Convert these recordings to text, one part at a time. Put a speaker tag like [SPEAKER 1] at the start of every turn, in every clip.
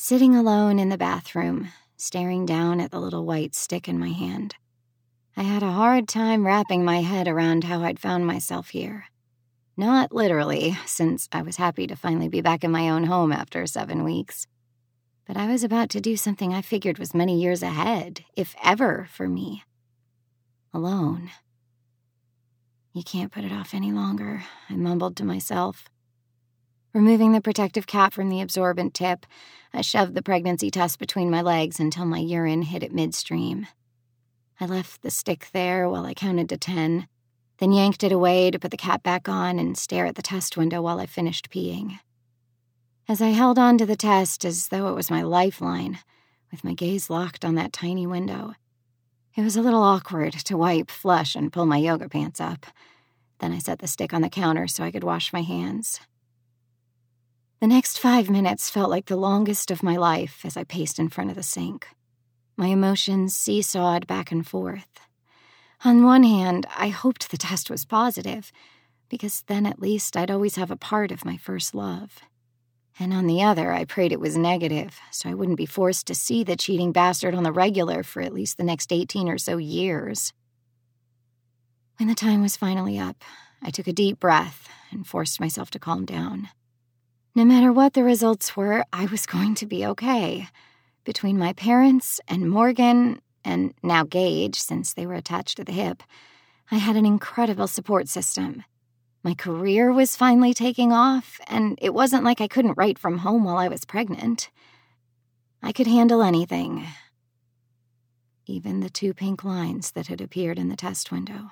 [SPEAKER 1] sitting alone in the bathroom, staring down at the little white stick in my hand. I had a hard time wrapping my head around how I'd found myself here. Not literally, since I was happy to finally be back in my own home after 7 weeks. But I was about to do something I figured was many years ahead, if ever, for me. Alone. You can't put it off any longer, I mumbled to myself. Removing the protective cap from the absorbent tip, I shoved the pregnancy test between my legs until my urine hit it midstream. I left the stick there while I counted to 10, then yanked it away to put the cap back on and stare at the test window while I finished peeing. As I held on to the test as though it was my lifeline, with my gaze locked on that tiny window, it was a little awkward to wipe, flush, and pull my yoga pants up. Then I set the stick on the counter so I could wash my hands. The next 5 minutes felt like the longest of my life as I paced in front of the sink. My emotions seesawed back and forth. On one hand, I hoped the test was positive, because then at least I'd always have a part of my first love. And on the other, I prayed it was negative, so I wouldn't be forced to see the cheating bastard on the regular for at least the next 18 or so years. When the time was finally up, I took a deep breath and forced myself to calm down. No matter what the results were, I was going to be okay. Between my parents and Morgan, and now Gage, since they were attached to the hip, I had an incredible support system. My career was finally taking off, and it wasn't like I couldn't write from home while I was pregnant. I could handle anything. Even the 2 pink lines that had appeared in the test window.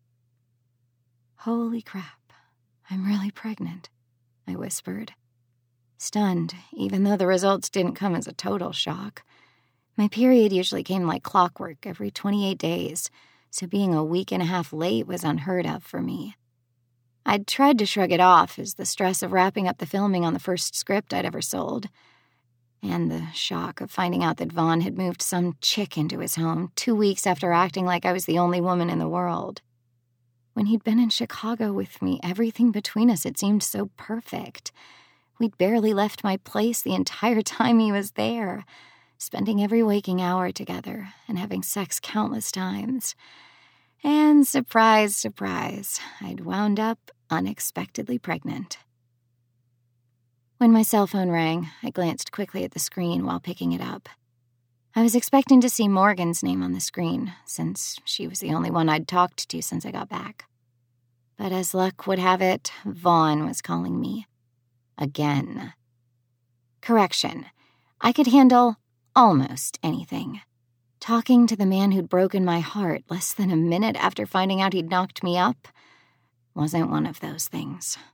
[SPEAKER 1] Holy crap, I'm really pregnant, I whispered. Stunned, even though the results didn't come as a total shock. My period usually came like clockwork every 28 days, so being a week and a half late was unheard of for me. I'd tried to shrug it off as the stress of wrapping up the filming on the first script I'd ever sold, and the shock of finding out that Vaughn had moved some chick into his home 2 weeks after acting like I was the only woman in the world. When he'd been in Chicago with me, everything between us had seemed so perfect. We'd barely left my place the entire time he was there, spending every waking hour together and having sex countless times. And surprise, surprise, I'd wound up unexpectedly pregnant. When my cell phone rang, I glanced quickly at the screen while picking it up. I was expecting to see Morgan's name on the screen, since she was the only one I'd talked to since I got back. But as luck would have it, Vaughn was calling me. Again. Correction. I could handle almost anything. Talking to the man who'd broken my heart less than a minute after finding out he'd knocked me up wasn't one of those things.